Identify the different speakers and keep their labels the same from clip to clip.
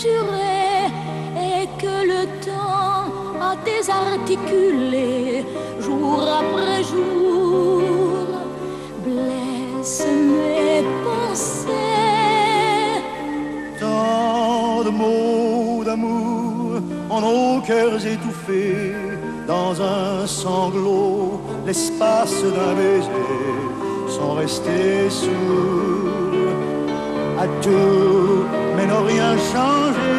Speaker 1: juré et que le temps a désarticulé jour après jour, blesse mes pensées.
Speaker 2: Tant de mots d'amour en nos cœurs étouffés dans un sanglot, l'espace d'un baiser, sont restés sourds à tout, mais n'ont rien changé.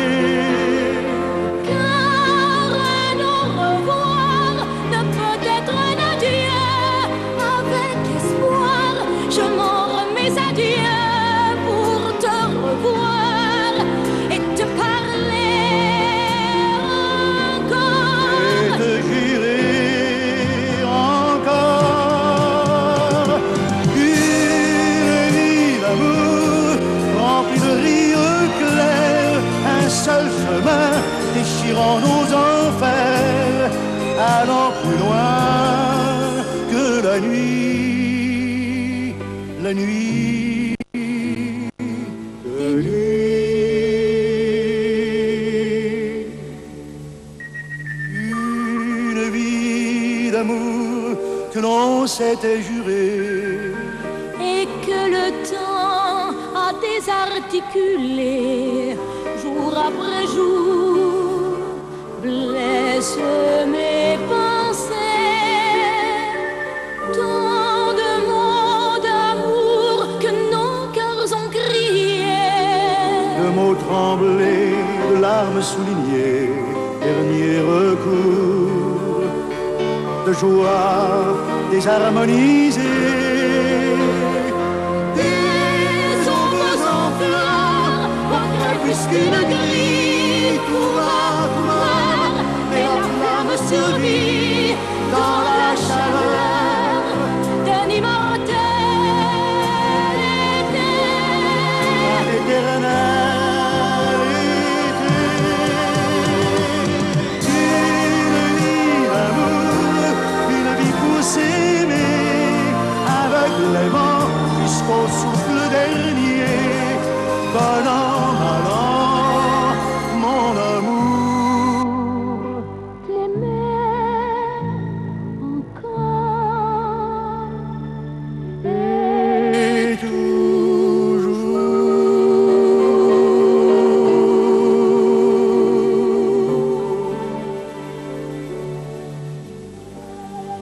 Speaker 1: Car un au revoir ne peut être un adieu. Avec espoir, je m'en remets à Dieu pour te revoir et te parler encore.
Speaker 2: Et te jurer encore une vie d'amour remplie de rires clairs, un seul chemin déchirant nos enfers, allant plus loin que la nuit, la nuit, la nuit. Une vie d'amour que l'on s'était juré,
Speaker 1: Et que le temps a désarticulé jour après jour, blesse mes pensées. Tant de mots d'amour que nos cœurs ont criés.
Speaker 2: de mots tremblés, de larmes soulignées, dernier recours, de joie désharmonisée.
Speaker 1: Des ombres en fleurs, au crépuscule gris, coureur, et la flamme survit dans la chaleur d'un immortel été.
Speaker 2: L'éternalité, une vie d'amour, une vie pour s'aimer, aveuglément jusqu'au souffle dernier.